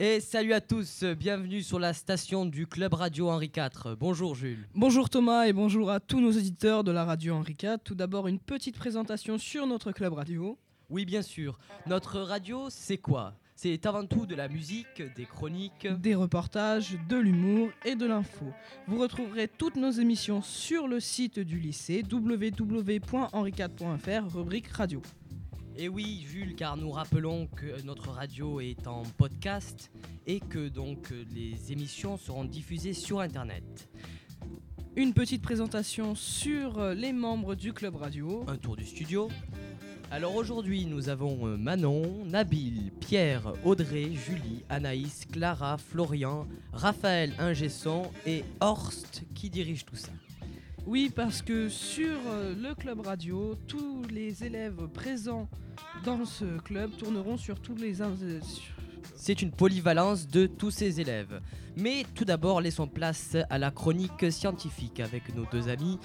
Et salut à tous, bienvenue sur la station du Club Radio Henri IV. Bonjour Jules. Bonjour Thomas et bonjour à tous nos auditeurs de la radio Henri IV. Tout d'abord une petite présentation sur notre Club Radio. Oui bien sûr, notre radio c'est quoi ? C'est avant tout de la musique, des chroniques, des reportages, de l'humour et de l'info. Vous retrouverez toutes nos émissions sur le site du lycée www.henri4.fr, rubrique radio. Et oui Jules, car nous rappelons que notre radio est en podcast et que donc les émissions seront diffusées sur internet. Une petite présentation sur les membres du Club Radio. Un tour du studio. Alors aujourd'hui nous avons Manon, Nabil, Pierre, Audrey, Julie, Anaïs, Clara, Florian, Raphaël Ingesson et Horst qui dirige tout ça. Oui, parce que sur le Club Radio, tous les élèves présents dans ce club tourneront sur tous les... C'est une polyvalence de tous ces élèves. Mais tout d'abord, laissons place à la chronique scientifique avec nos deux amis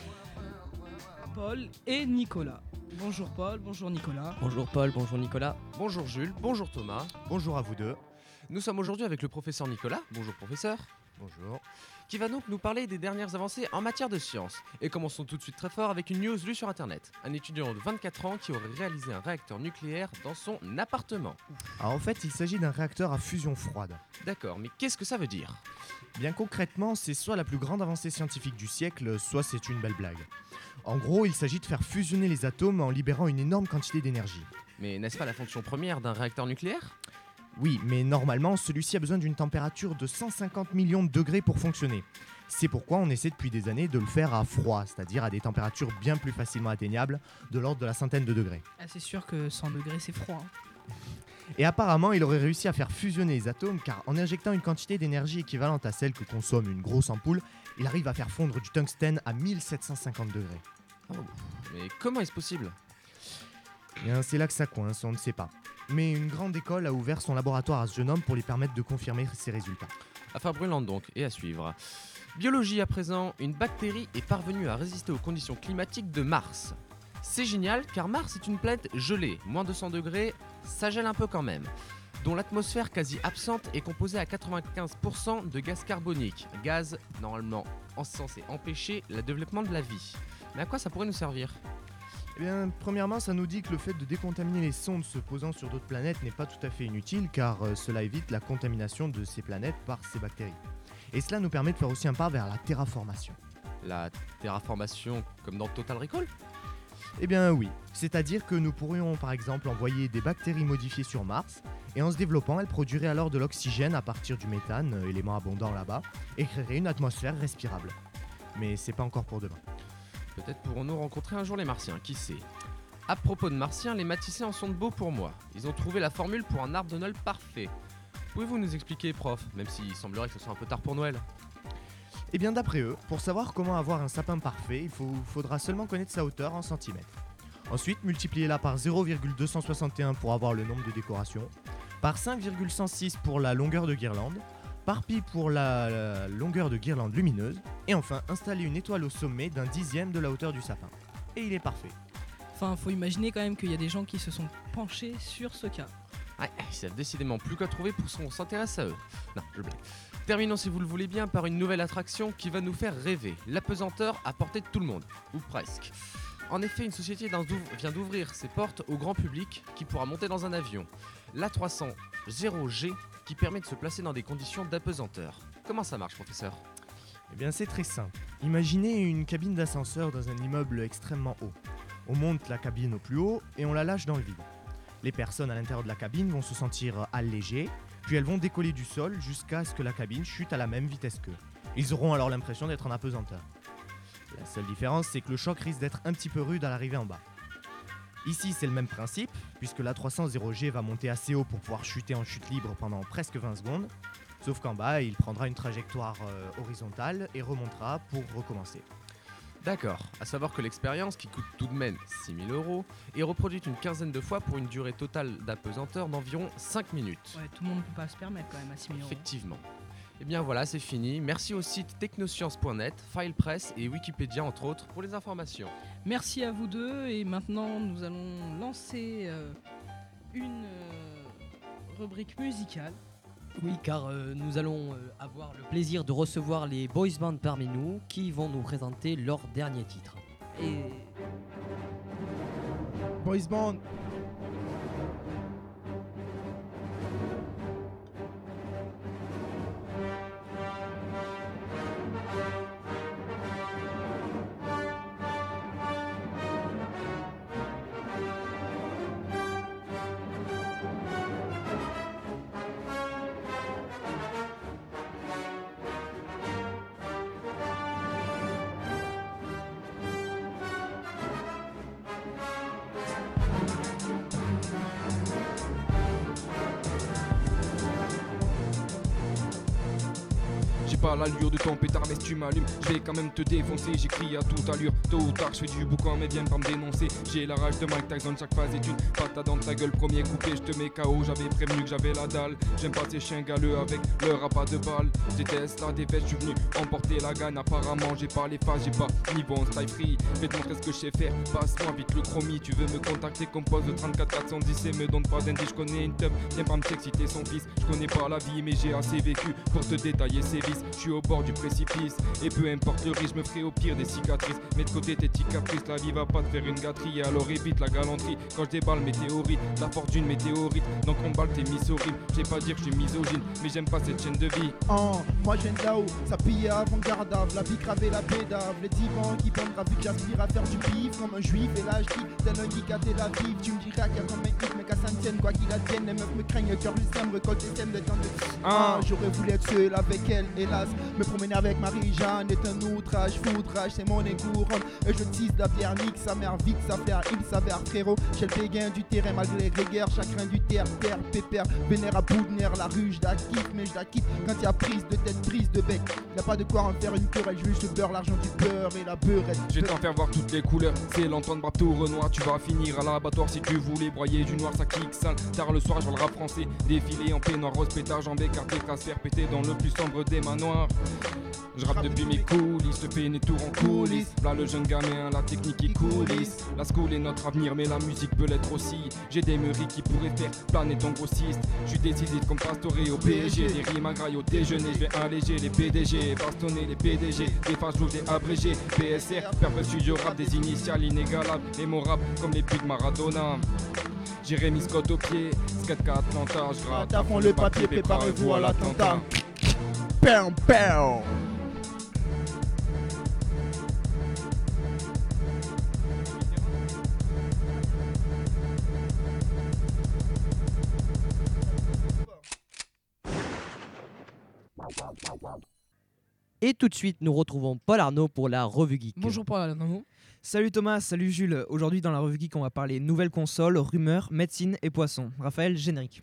Paul et Nicolas. Bonjour Paul, bonjour Nicolas. Bonjour Paul, bonjour Nicolas. Bonjour Jules, bonjour Thomas. Bonjour à vous deux. Nous sommes aujourd'hui avec le professeur Nicolas. Bonjour professeur. Bonjour. Qui va donc nous parler des dernières avancées en matière de sciences. Et commençons tout de suite très fort avec une news lue sur internet. Un étudiant de 24 ans qui aurait réalisé un réacteur nucléaire dans son appartement. Alors en fait, il s'agit d'un réacteur à fusion froide. D'accord, mais qu'est-ce que ça veut dire ? Bien concrètement, c'est soit la plus grande avancée scientifique du siècle, soit c'est une belle blague. En gros, il s'agit de faire fusionner les atomes en libérant une énorme quantité d'énergie. Mais n'est-ce pas la fonction première d'un réacteur nucléaire ? Oui, mais normalement, celui-ci a besoin d'une température de 150 millions de degrés pour fonctionner. C'est pourquoi on essaie depuis des années de le faire à froid, c'est-à-dire à des températures bien plus facilement atteignables, de l'ordre de la centaine de degrés. Ah, c'est sûr que 100 degrés c'est froid. Et apparemment, il aurait réussi à faire fusionner les atomes car en injectant une quantité d'énergie équivalente à celle que consomme une grosse ampoule, il arrive à faire fondre du tungstène à 1750 degrés. Oh, mais comment est-ce possible ? Bien, c'est là que ça coince, on ne sait pas. Mais une grande école a ouvert son laboratoire à ce jeune homme pour lui permettre de confirmer ses résultats. Affaire brûlante donc, et à suivre. Biologie à présent, une bactérie est parvenue à résister aux conditions climatiques de Mars. C'est génial car Mars est une planète gelée, moins de 100 degrés, ça gèle un peu quand même, dont l'atmosphère quasi absente est composée à 95% de gaz carbonique, gaz normalement censé empêcher le développement de la vie. Mais à quoi ça pourrait nous servir ? Eh bien, premièrement, ça nous dit que le fait de décontaminer les sondes se posant sur d'autres planètes n'est pas tout à fait inutile car cela évite la contamination de ces planètes par ces bactéries. Et cela nous permet de faire aussi un pas vers la terraformation. La terraformation comme dans Total Recall ? Eh bien oui, c'est-à-dire que nous pourrions par exemple envoyer des bactéries modifiées sur Mars et en se développant, elles produiraient alors de l'oxygène à partir du méthane, élément abondant là-bas, et créeraient une atmosphère respirable. Mais c'est pas encore pour demain. Peut-être pourrons-nous rencontrer un jour les Martiens, qui sait. À propos de Martiens, les matissés en sont de beaux pour moi. Ils ont trouvé la formule pour un arbre de Noël parfait. Pouvez-vous nous expliquer, prof, même s'il semblerait que ce soit un peu tard pour Noël ? Eh bien d'après eux, pour savoir comment avoir un sapin parfait, il faudra seulement connaître sa hauteur en centimètres. Ensuite, multipliez-la par 0,261 pour avoir le nombre de décorations, par 5,106 pour la longueur de guirlande, par pi pour la longueur de guirlande lumineuse, et enfin installez une étoile au sommet d'un dixième de la hauteur du sapin. Et il est parfait. Enfin, faut imaginer quand même qu'il y a des gens qui se sont penchés sur ce cas. Ouais, ils savent décidément plus qu'à trouver pour qu'on s'intéresse à eux. Non, je blague. Terminons si vous le voulez bien par une nouvelle attraction qui va nous faire rêver. L'apesanteur à portée de tout le monde, ou presque. En effet, une société vient d'ouvrir ses portes au grand public qui pourra monter dans un avion. L'A300 0G qui permet de se placer dans des conditions d'apesanteur. Comment ça marche, professeur ? Eh bien c'est très simple. Imaginez une cabine d'ascenseur dans un immeuble extrêmement haut. On monte la cabine au plus haut et on la lâche dans le vide. Les personnes à l'intérieur de la cabine vont se sentir allégées, puis elles vont décoller du sol jusqu'à ce que la cabine chute à la même vitesse qu'eux. Ils auront alors l'impression d'être en apesanteur. La seule différence, c'est que le choc risque d'être un petit peu rude à l'arrivée en bas. Ici, c'est le même principe, puisque l'A300 0G va monter assez haut pour pouvoir chuter en chute libre pendant presque 20 secondes, sauf qu'en bas, il prendra une trajectoire horizontale et remontera pour recommencer. D'accord, à savoir que l'expérience, qui coûte tout de même 6 000 €, est reproduite une quinzaine de fois pour une durée totale d'apesanteur d'environ 5 minutes. Ouais, tout le monde ne peut pas se permettre quand même à 6 000 €. Effectivement. Et bien voilà, c'est fini. Merci au site technosciences.net, FilePress et Wikipédia entre autres pour les informations. Merci à vous deux et maintenant nous allons lancer une rubrique musicale. Oui, car nous allons avoir le plaisir de recevoir les boys bands parmi nous qui vont nous présenter leur dernier titre. Et Boys Band. J'ai pas l'allure de ton pétard, mais si tu m'allumes, je vais quand même te défoncer. J'écris à toute allure, tôt ou tard, je fais du boucan, mais viens pas me dénoncer. J'ai la rage de Mike Tyson, chaque phase est une patate dans ta gueule. Premier coupé, je te mets KO, j'avais prévenu que j'avais la dalle. J'aime pas ces chiens galeux avec leur appât de balle. Déteste la défaite, je suis venu emporter la gagne. Apparemment, j'ai pas les phases, j'ai pas niveau en style free. Je vais te montrer ce que je sais faire, passe-moi vite le chromie. Tu veux me contacter, compose de 34 410 et me donne pas d'indice. Je connais une teub, viens pas me t'exciter son fils. Je connais pas la vie, mais j'ai assez vécu pour te détailler ses vices. Je suis au bord du précipice et peu importe le risque, je me ferai au pire des cicatrices. Mets de côté tes petits caprices, la vie va pas te faire une gâterie. Alors évite la galanterie quand je déballe mes théories. La fortune météorite, donc on balle tes miss horribles. J'ai pas dire que je suis misogyne, mais j'aime pas cette chaîne de vie. Moi je viens de là-haut, ça pille avant-gardave, la vie cravée, la pédave, les divans qui pendent vu que j'aspire à faire du pif comme un juif. Et là je dis, tel un geek à Tel Aviv. Tu me diras qu'il y a comme un hit, mais qu'à Sainte-Tienne, quoi qu'il advienne, les meufs me craignent, cœur du sein, me récolte des thèmes de temps de. J'aurais voulu être seul avec elle, hélas. Me promener avec Marie-Jeanne est un outrage, foudrage, c'est mon écouronne. Et je tisse la bière, nique sa mère, vite s'affaire, il s'avère frérot. Chez le béguin du terrain, malgré les grégaires, chacun du terre, pépère, vénère à bout de nerfs, la rue, je la quitte, mais je la quitte quand y a prise de tête, prise de bec. Y'a pas de quoi en faire une querelle, je veux juste le beurre, l'argent du beurre et la beurette. Je vais t'en faire voir toutes les couleurs, c'est l'Antoine Brapto Renoir. Tu vas finir à l'abattoir si tu voulais broyer du noir, ça kick sale. Tard le soir, je vois le rap français défiler en peignoir rose, pétard, jambes écartées, transfert pété dans le plus sombre des manoirs. Je rappe depuis mes coulisses, te fais une tour en coulisses. Là le jeune gamin, la technique qui coulisse. La school est notre avenir, mais la musique peut l'être aussi. J'ai des meuries qui pourraient faire planer ton grossiste. Je suis décidé comme Pastoré au PSG. Des rimes à graille au déjeuner, je vais alléger les PDG, bastonner les PDG. Des phases louches, des abrégés. PSR, Purple Studio rap, des initiales inégalables. Mémorables comme les buts Maradona. Jérémy Scott au pied, skate 4 Atlanta. Je gratte à fond le papier, préparez-vous à l'attentat. Pam, pam. Et tout de suite, nous retrouvons Paul Arnaud pour la revue geek. bonjour Paul Arnaud. Salut Thomas, salut Jules. Aujourd'hui dans la revue geek, on va parler nouvelles consoles, rumeurs, médecine et poissons. Raphaël, générique.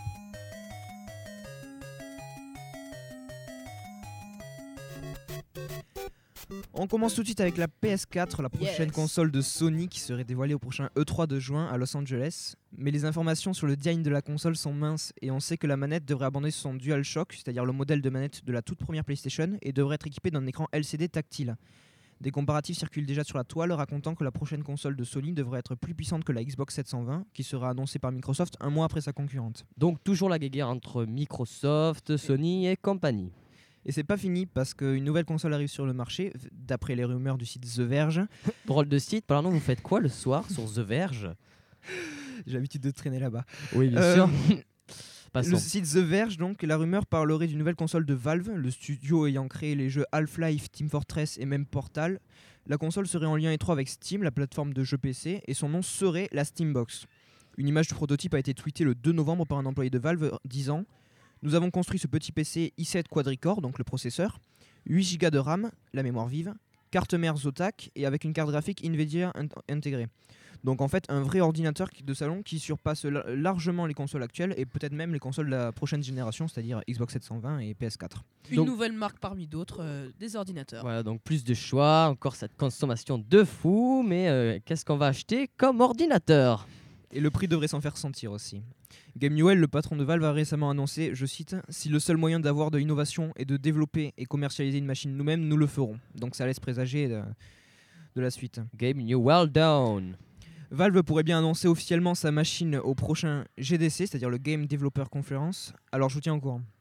On commence tout de suite avec la PS4, la prochaine console de Sony qui serait dévoilée au prochain E3 de juin à Los Angeles. Mais les informations sur le design de la console sont minces et on sait que la manette devrait abandonner son DualShock, c'est-à-dire le modèle de manette de la toute première PlayStation, et devrait être équipée d'un écran LCD tactile. Des comparatifs circulent déjà sur la toile racontant que la prochaine console de Sony devrait être plus puissante que la Xbox 720 qui sera annoncée par Microsoft un mois après sa concurrente. Donc toujours la guéguerre entre Microsoft, Sony et compagnie. Et c'est pas fini parce qu'une nouvelle console arrive sur le marché, d'après les rumeurs du site The Verge. Drôle de site, pardon, vous faites quoi le soir sur The Verge? J'ai l'habitude de traîner là-bas. Oui, bien sûr. Le site The Verge, donc, la rumeur parlerait d'une nouvelle console de Valve, le studio ayant créé les jeux Half-Life, Team Fortress et même Portal. La console serait en lien étroit avec Steam, la plateforme de jeux PC, et son nom serait la Steambox. Une image du prototype a été tweetée le 2 novembre par un employé de Valve disant: nous avons construit ce petit PC i7 quadricore, donc le processeur, 8 Go de RAM, la mémoire vive, carte mère Zotac et avec une carte graphique Nvidia intégrée. Donc en fait un vrai ordinateur de salon qui surpasse largement les consoles actuelles et peut-être même les consoles de la prochaine génération, c'est-à-dire Xbox 720 et PS4. Une nouvelle marque parmi d'autres des ordinateurs. Voilà, donc plus de choix, encore cette consommation de fou, mais qu'est-ce qu'on va acheter comme ordinateur? Et le prix devrait s'en faire sentir aussi. Gabe Newell, le patron de Valve, a récemment annoncé, je cite, « Si le seul moyen d'avoir de l'innovation est de développer et commercialiser une machine nous-mêmes, nous le ferons. » Donc ça laisse présager de la suite. Gabe Newell down. Valve pourrait bien annoncer officiellement sa machine au prochain GDC, c'est-à-dire le Game Developer Conference. Alors je vous tiens au courant.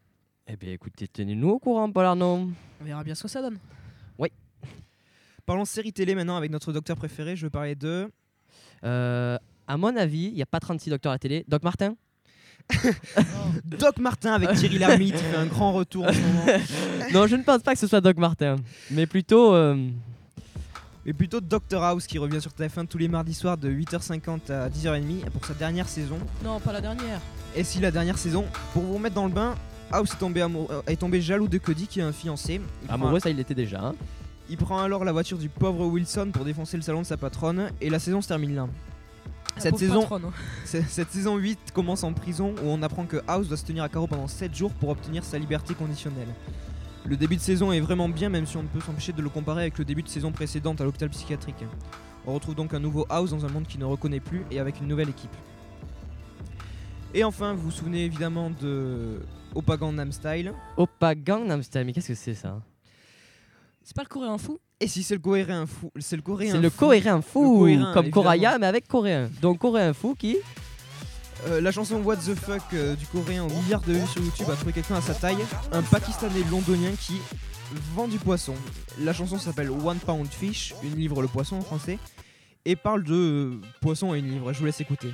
Eh bien écoutez, tenez-nous au courant, Paul Arnaud. On verra bien ce que ça donne. Parlons série télé maintenant avec notre docteur préféré. Je veux parler de. À mon avis, il n'y a pas 36 docteurs à la télé. Doc Martin. Doc Martin avec Thierry Lhermitte qui fait un grand retour en ce moment. Non, je ne pense pas que ce soit Doc Martin, mais plutôt... Mais plutôt Dr House qui revient sur TF1 tous les mardis soirs de 8h50 à 10h30 pour sa dernière saison. Non, pas la dernière. Et si la dernière saison, pour vous remettre dans le bain, House est tombé jaloux de Cody qui a un fiancé. Amoureux, ça il l'était déjà. Hein. Il prend alors la voiture du pauvre Wilson pour défoncer le salon de sa patronne et la saison se termine là. Cette saison 8 commence en prison où on apprend que House doit se tenir à carreau pendant 7 jours pour obtenir sa liberté conditionnelle. Le début de saison est vraiment bien même si on ne peut s'empêcher de le comparer avec le début de saison précédente à l'hôpital psychiatrique. On retrouve donc un nouveau House dans un monde qui ne reconnaît plus et avec une nouvelle équipe. Et enfin, vous vous souvenez évidemment de Oppa Gangnam Style. Oppa Gangnam Style, mais qu'est-ce que c'est ça? C'est pas le coréen fou? Et si c'est le coréen fou, c'est le coréen. C'est le coréen fou, coréen, comme évidemment. Coraya mais avec coréen. Donc coréen fou qui la chanson What the fuck du coréen aux milliards de vues sur YouTube a trouvé quelqu'un à sa taille, un Pakistanais londonien qui vend du poisson. La chanson s'appelle One Pound Fish, une livre le poisson en français, et parle de poisson à une livre. Je vous laisse écouter.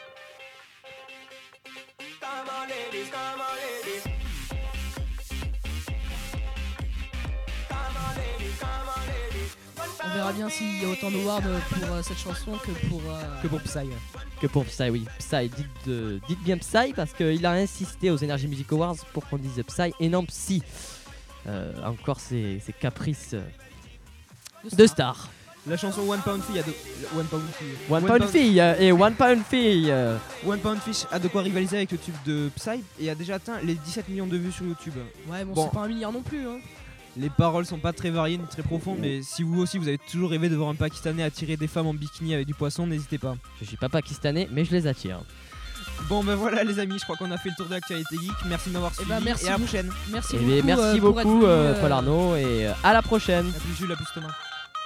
On verra bien s'il y a autant d'awards pour cette chanson que pour Psy. Que pour Psy, oui. Psy, dites bien Psy parce qu'il a insisté aux Energy Music Awards pour qu'on dise Psy et non Psy. Encore ces caprices de star. La chanson One Pound Fish a de... One Pound Fille et One Pound Fille. One Pound Fish a de quoi rivaliser avec le tube de Psy et a déjà atteint les 17 millions de vues sur YouTube. Ouais, bon, Bon. c'est pas 1 milliard non plus. Hein. Les paroles sont pas très variées ni très profondes, mais si vous aussi vous avez toujours rêvé de voir un Pakistanais attirer des femmes en bikini avec du poisson, n'hésitez pas. Je suis pas pakistanais, mais je les attire. Bon ben voilà les amis, je crois qu'on a fait le tour de l'actualité geek. Merci de m'avoir suivi merci et à la beaucoup. prochaine. Merci Eh beaucoup. bien, merci pour beaucoup, être venu, Paul Arnaud, et à la prochaine. A plus Jules, à plus Thomas.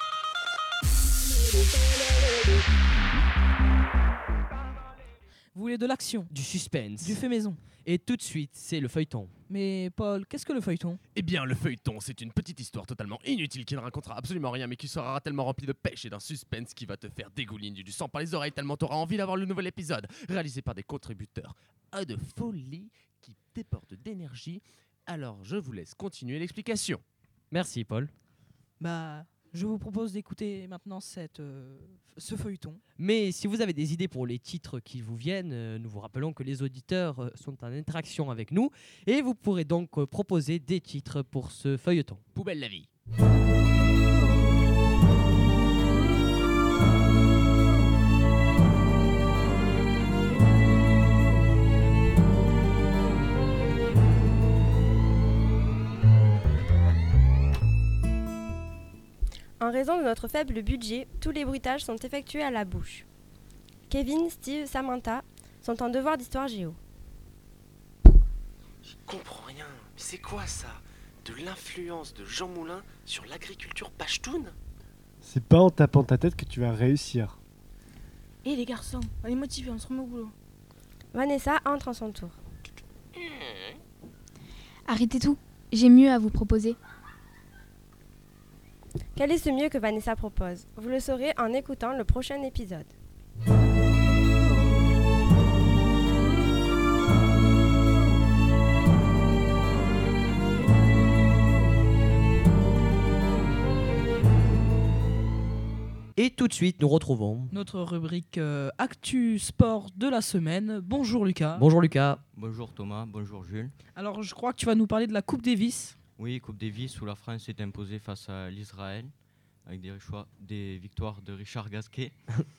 Vous voulez de l'action, Du suspense. du fait maison. Et tout de suite, c'est le feuilleton. Mais Paul, qu'est-ce que le feuilleton? Eh bien, le feuilleton, c'est une petite histoire totalement inutile qui ne racontera absolument rien, mais qui sera tellement remplie de pêche et d'un suspense qui va te faire dégouliner du sang par les oreilles tellement t'auras envie d'avoir le nouvel épisode, réalisé par des contributeurs à de folie qui débordent d'énergie. Alors, je vous laisse continuer l'explication. Merci, Paul. Bah, je vous propose d'écouter maintenant ce feuilleton. Mais si vous avez des idées pour les titres qui vous viennent, nous vous rappelons que les auditeurs sont en interaction avec nous et vous pourrez donc proposer des titres pour ce feuilleton. Poubelle la vie. En raison de notre faible budget, tous les bruitages sont effectués à la bouche. Kevin, Steve, Samantha sont en devoir d'histoire géo. Je comprends rien. Mais c'est quoi ça? De l'influence de Jean Moulin sur l'agriculture pachtoune? C'est pas en tapant ta tête que tu vas réussir. Hé les garçons, on est motivés, on se remet au boulot. Vanessa entre en son tour. Arrêtez tout, j'ai mieux à vous proposer. Quel est ce mieux que Vanessa propose? Vous le saurez en écoutant le prochain épisode. Et tout de suite, nous retrouvons. Notre rubrique Actu Sport de la semaine. Bonjour Lucas. Bonjour Lucas. Bonjour Thomas, bonjour Jules. Alors je crois que tu vas nous parler de la Coupe Davis. Oui, Coupe Davis où la France s'est imposée face à l'Israël avec des victoires de Richard Gasquet.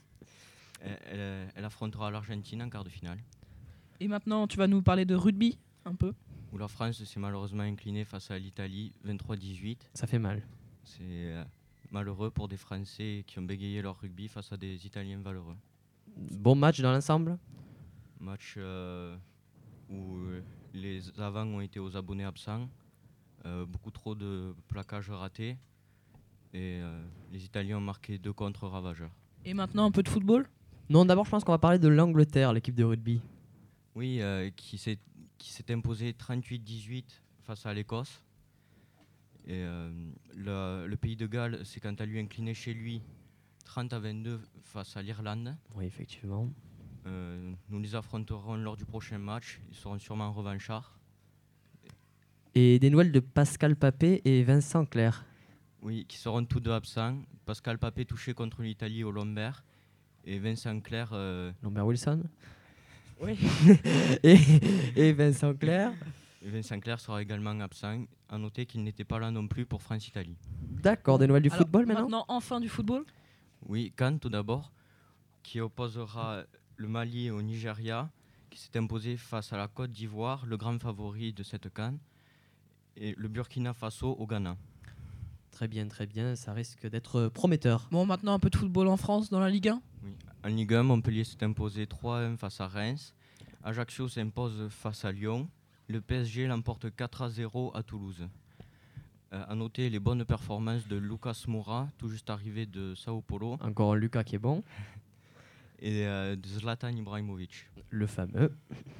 Elle affrontera l'Argentine en quart de finale. Et maintenant tu vas nous parler de rugby un peu. Où la France s'est malheureusement inclinée face à l'Italie 23-18. Ça fait mal. C'est malheureux pour des Français qui ont bégayé leur rugby face à des Italiens valeureux. Bon match dans l'ensemble. Match où les avants ont été aux abonnés absents. Beaucoup trop de plaquages ratés. Et les Italiens ont marqué 2 contre ravageurs. Et maintenant un peu de football? Non, d'abord je pense qu'on va parler de l'Angleterre, l'équipe de rugby. Oui, qui s'est imposée 38-18 face à l'Écosse. Et le Pays de Galles s'est quant à lui incliné chez lui 30-22 face à l'Irlande. Oui, effectivement. Nous les affronterons lors du prochain match. Ils seront sûrement revanchards. Et des nouvelles de Pascal Papé et Vincent Clerc. Oui, qui seront tous deux absents. Pascal Papé touché contre l'Italie au lombaire. Et Vincent Clerc... Lambert Wilson. Oui. et Vincent Clerc. Et Vincent Clerc sera également absent. À noter qu'il n'était pas là non plus pour France-Italie. D'accord, des nouvelles du Alors, football maintenant. Maintenant, enfin du football. Oui, CAN tout d'abord, qui opposera le Mali au Nigeria, qui s'est imposé face à la Côte d'Ivoire, le grand favori de cette CAN, et le Burkina Faso au Ghana. Très bien, ça risque d'être prometteur. Bon, maintenant un peu de football en France dans la Ligue 1. Oui. En Ligue 1, Montpellier s'est imposé 3-1 face à Reims, Ajaccio s'impose face à Lyon, le PSG l'emporte 4-0 à Toulouse. À noter les bonnes performances de Lucas Moura, tout juste arrivé de Sao Paulo. Encore un Lucas qui est bon. Et de Zlatan Ibrahimovic. Le fameux.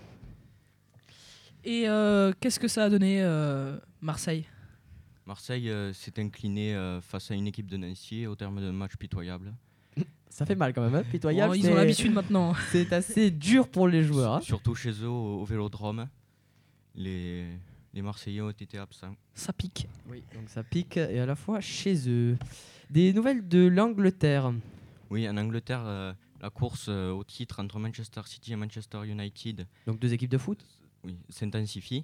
Et qu'est-ce que ça a donné Marseille? Marseille s'est incliné face à une équipe de Nancy au terme d'un match pitoyable. Ça fait mal quand même, hein, pitoyable. Oh, ils ont l'habitude maintenant. C'est assez dur pour les joueurs. Hein. Surtout chez eux au Vélodrome. Les Marseillais ont été absents. Ça pique. Oui, donc ça pique et à la fois chez eux. Des nouvelles de l'Angleterre. Oui, en Angleterre, la course au titre entre Manchester City et Manchester United. Donc 2 équipes de foot. Oui, s'intensifie.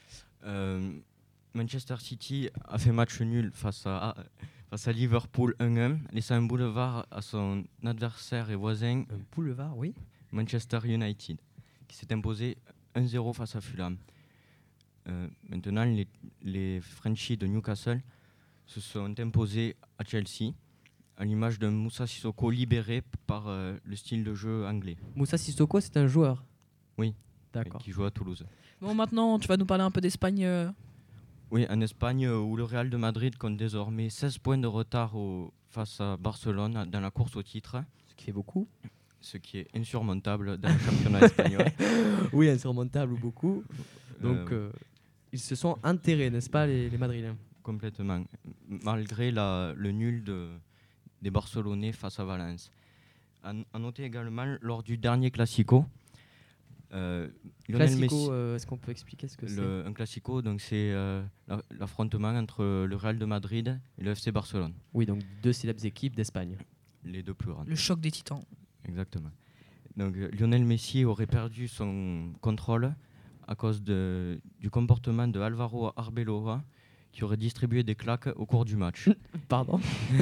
Manchester City a fait match nul face à Liverpool 1-1, laissant un boulevard à son adversaire et voisin. Un boulevard, oui. Manchester United, qui s'est imposé 1-0 face à Fulham. Maintenant, les Frenchies de Newcastle se sont imposés à Chelsea, à l'image d'un Moussa Sissoko libéré par le style de jeu anglais. Moussa Sissoko, c'est un joueur. Oui, d'accord. Qui joue à Toulouse. Bon, maintenant, tu vas nous parler un peu d'Espagne. Oui, en Espagne, où le Real de Madrid compte désormais 16 points de retard face à Barcelone dans la course au titre. Ce qui fait beaucoup. Ce qui est insurmontable dans le championnat espagnol. Oui, insurmontable ou beaucoup. Donc, ils se sont enterrés, n'est-ce pas, les Madrilènes? Complètement. Malgré le nul des Barcelonais face à Valence. À noter également, lors du dernier Classico, Lionel Messi, est-ce qu'on peut expliquer ce que c'est? Un Classico, donc c'est l'affrontement entre le Real de Madrid et le FC Barcelone. Oui, donc 2 célèbres équipes d'Espagne. Les 2 plus grandes. Le choc des titans. Exactement. Donc Lionel Messi aurait perdu son contrôle à cause du comportement de Álvaro Arbeloa, qui aurait distribué des claques au cours du match. Pardon.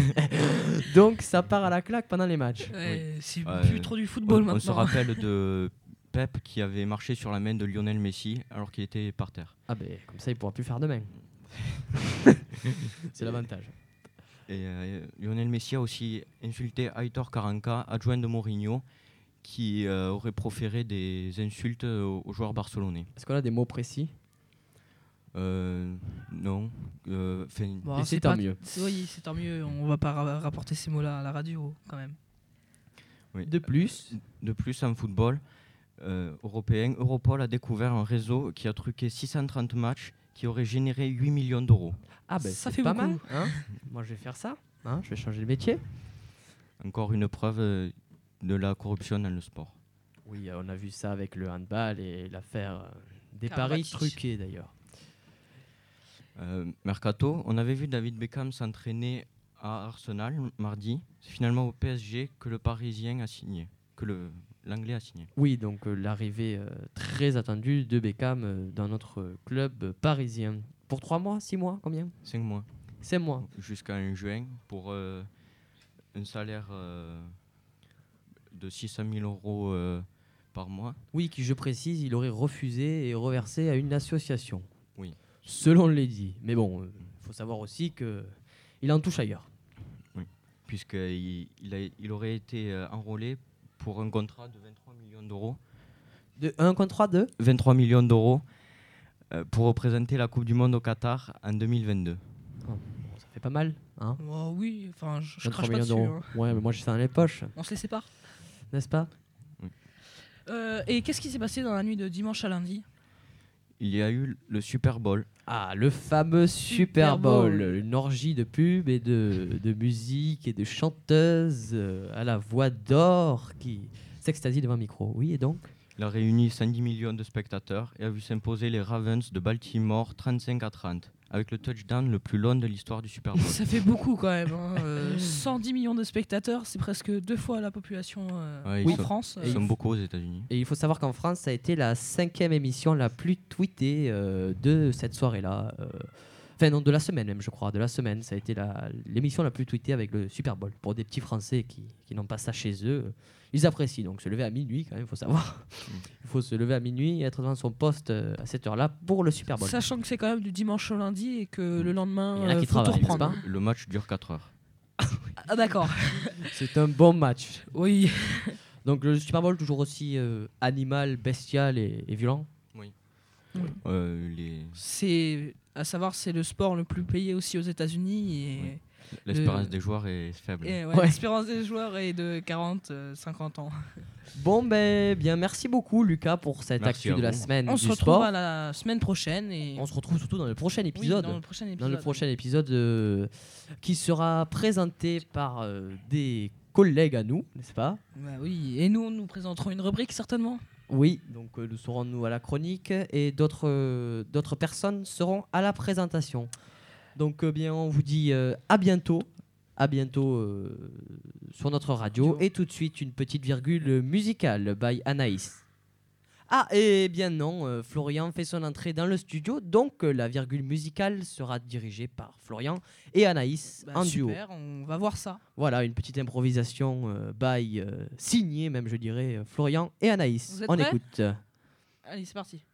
Donc ça part à la claque pendant les matchs. Ouais, oui. C'est plus trop du football maintenant. On se rappelle de Pep qui avait marché sur la main de Lionel Messi alors qu'il était par terre. Ah ben comme ça il pourra plus faire de main. C'est l'avantage. Et Lionel Messi a aussi insulté Aitor Karanka, adjoint de Mourinho, qui aurait proféré des insultes aux joueurs barcelonais. Est-ce qu'on a des mots précis? Non. Bon, c'est tant mieux. Oui, c'est tant mieux. On va pas rapporter ces mots-là à la radio quand même. Oui. De plus en football européen, Europol a découvert un réseau qui a truqué 630 matchs qui aurait généré 8 millions d'euros. Ah ben ça c'est fait pas beaucoup. Mal, hein. Moi je vais faire ça, hein, je vais changer de métier. Encore une preuve de la corruption dans le sport. Oui, on a vu ça avec le handball et l'affaire des Karabatic. paris truqués d'ailleurs. Mercato, on avait vu David Beckham s'entraîner à Arsenal mardi. C'est finalement au PSG que le Parisien a signé, l'Anglais a signé. Oui, donc l'arrivée très attendue de Beckham dans notre club parisien. Pour 3 mois, 6 mois, combien? 5 mois. 5 mois. Jusqu'en juin, pour un salaire de 600 000 euros par mois. Oui, qui je précise, il aurait refusé et reversé à une association. Oui. Selon les dits. Mais bon, il faut savoir aussi qu'il en touche ailleurs. Oui, puisqu'il aurait été enrôlé pour un contrat de 23 millions d'euros. Un contrat de 23 millions d'euros pour représenter la Coupe du Monde au Qatar en 2022. Oh, bon, ça fait pas mal, hein? Oh, oui, enfin, je 23 crache pas millions dessus. d'euros. Hein. Ouais, mais moi j'ai ça dans les poches. On se les sépare. N'est-ce pas? Oui. Et qu'est-ce qui s'est passé dans la nuit de dimanche à lundi? il y a eu le Super Bowl. Ah, le fameux Super Bowl, une orgie de pubs et de musique et de chanteuses à la voix d'or qui s'extasie devant un micro. Oui, et donc Il a réuni 110 millions de spectateurs et a vu s'imposer les Ravens de Baltimore 35-30, avec le touchdown le plus long de l'histoire du Super Bowl. Ça fait beaucoup quand même. 110 millions de spectateurs, c'est presque 2 fois la population en France. Ils sont beaucoup aux États-Unis. Et il faut savoir qu'en France, ça a été la 5e émission la plus tweetée de cette soirée-là. Enfin, non, de la semaine même, je crois. De la semaine, ça a été l'émission la plus tweetée avec le Super Bowl. Pour des petits Français qui n'ont pas ça chez eux, ils apprécient. Donc, se lever à minuit, quand même, il faut savoir. Il faut se lever à minuit et être devant son poste à cette heure-là pour le Super Bowl. Sachant que c'est quand même du dimanche au lundi et que le lendemain, il y en a qui faut tout travaillent, reprendre. Le match dure 4 heures. Ah, d'accord. C'est un bon match. Oui. Donc, le Super Bowl, toujours aussi animal, bestial et violent. Oui. C'est à savoir, c'est le sport le plus payé aussi aux États-Unis et l'espérance des joueurs est faible. L'espérance des joueurs est de 40-50 ans. Bon, bien, merci beaucoup Lucas pour cette actu de la semaine On du se retrouve sport. à la semaine prochaine. Et on se retrouve surtout dans le prochain épisode. Oui, dans le prochain épisode qui sera présenté par des collègues à nous, n'est-ce pas? Bah oui, et nous présenterons une rubrique certainement. Oui, donc nous serons nous à la chronique et d'autres personnes seront à la présentation. Donc bien, on vous dit à bientôt sur notre radio. Et tout de suite une petite virgule musicale by Anaïs. Ah, et bien non, Florian fait son entrée dans le studio, donc la virgule musicale sera dirigée par Florian et Anaïs en duo. Super, on va voir ça. Voilà, une petite improvisation by signée même, je dirais, Florian et Anaïs. Vous êtes on prêts ? écoute. Allez, c'est parti.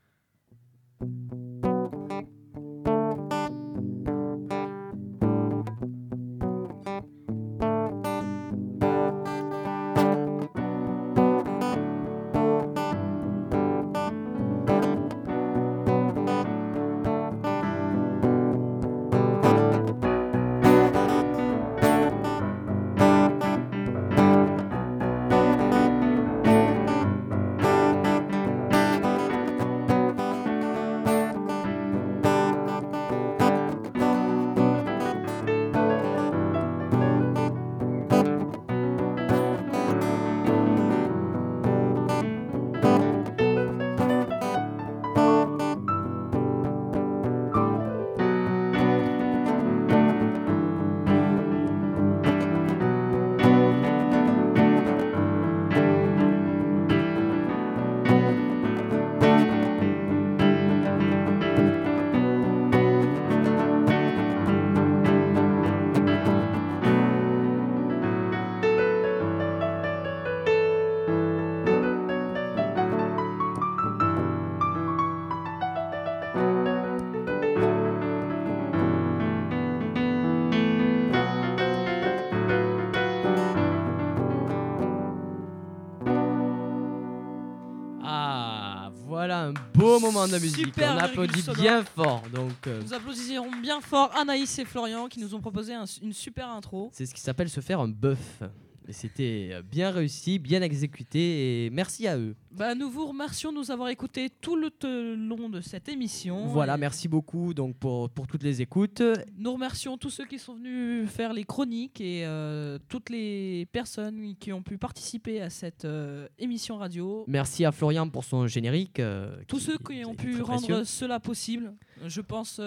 Voilà un beau moment de musique. Super on applaudit sonore. bien fort. Donc, Nous applaudisserons bien fort Anaïs et Florian qui nous ont proposé une super intro. c'est ce qui s'appelle se faire un bœuf. Et c'était bien réussi, bien exécuté. Et merci à eux. Bah, nous vous remercions de nous avoir écoutés tout le long de cette émission. Voilà, Et merci beaucoup donc, pour toutes les écoutes. nous remercions tous ceux qui sont venus faire les chroniques et toutes les personnes qui ont pu participer à cette émission radio. Merci à Florian pour son générique. Tous ceux qui ont pu rendre cela possible. Je pense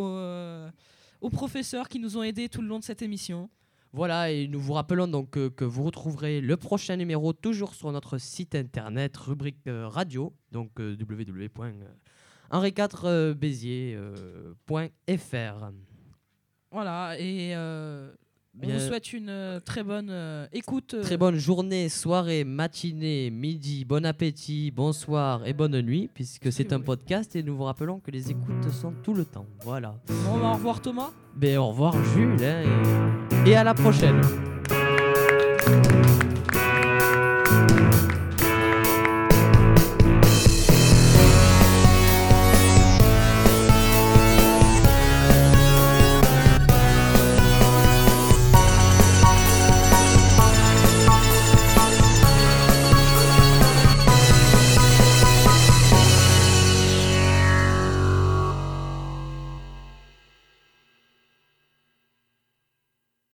aux professeurs qui nous ont aidés tout le long de cette émission. Voilà, et nous vous rappelons donc que vous retrouverez le prochain numéro toujours sur notre site internet, rubrique radio, donc www.henri4béziers.fr. Voilà, et on Bien. vous souhaite une très bonne écoute. Très bonne journée, soirée, matinée, midi, bon appétit, bonsoir et bonne nuit, puisque c'est un podcast et nous vous rappelons que les écoutes sont tout le temps. Voilà. Bon, bah, au revoir Thomas. Ben, au revoir Jules, hein, et à la prochaine.